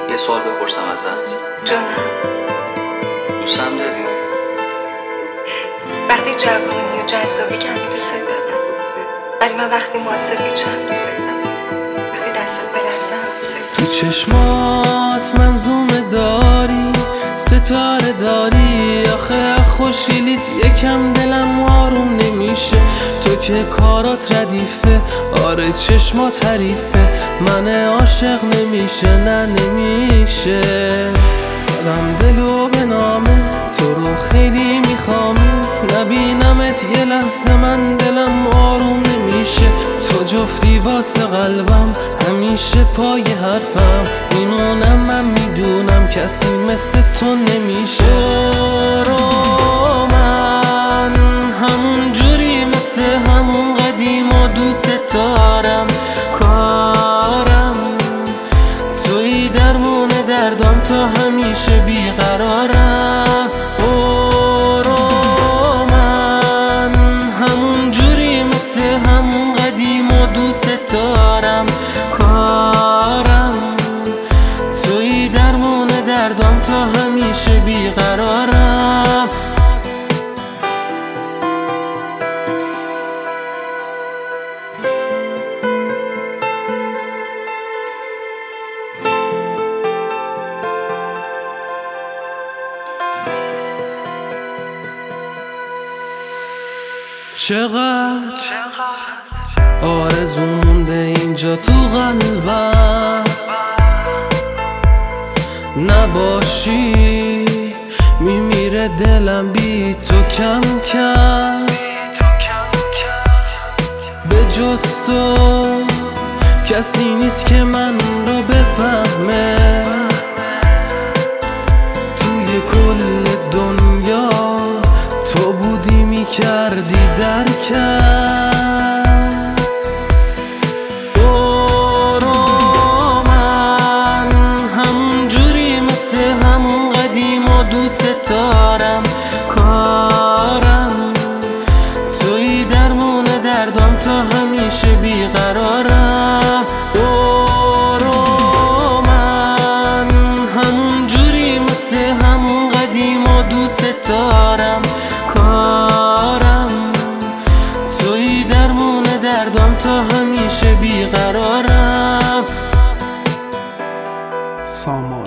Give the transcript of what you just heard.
یه سوال بپرسم ازت. جانم. دوستم داری؟ وقتی جوونی و جذابی کمی دوست دارم، ولی من وقتی موثقی چند دوست دارم، وقتی دستت بلرزم دوست دارم. تو چشمات منظومه داری، ستاره داری، آخه خوشیلیت یکم دلم آروم نمیشه. تو که کارات ردیفه، آره چشمات حریفه، من عاشق نمیشه، نه نمیشه. زدم دلو به نامه، تو رو خیلی میخوامت، نبینمت یه لحظه من دلم آروم نمیشه. تو جفتی واسه قلبم، همیشه پای حرفم، اینونم من میدونم کسی مثل تو نمیشه. من همون جوری مثل همون قدیم و دوست دارم، کارم توی درمون دردم، تا همیشه بیقرارم. من همون جوری مثل همون قدیم و دوست دارم، کارم توی درمون دردم، تا همیشه بیقرارم. چقدر آرزو مونده اینجا تو قلبم، نباشی میمیره دلم بی تو کم کم. به جز تو کسی نیست که من رو بفهمه، توی کل دنیا تو بودی میکردی درکم. من همون جوری مثل همون قدیم و دوست دارم، کارم توی درمون دردم، تا همیشه بیقرارم. من همون جوری مثل همون قدیم و دوست دارم، کارم توی درمون دردم، تا همیشه بیقرارم. سامان.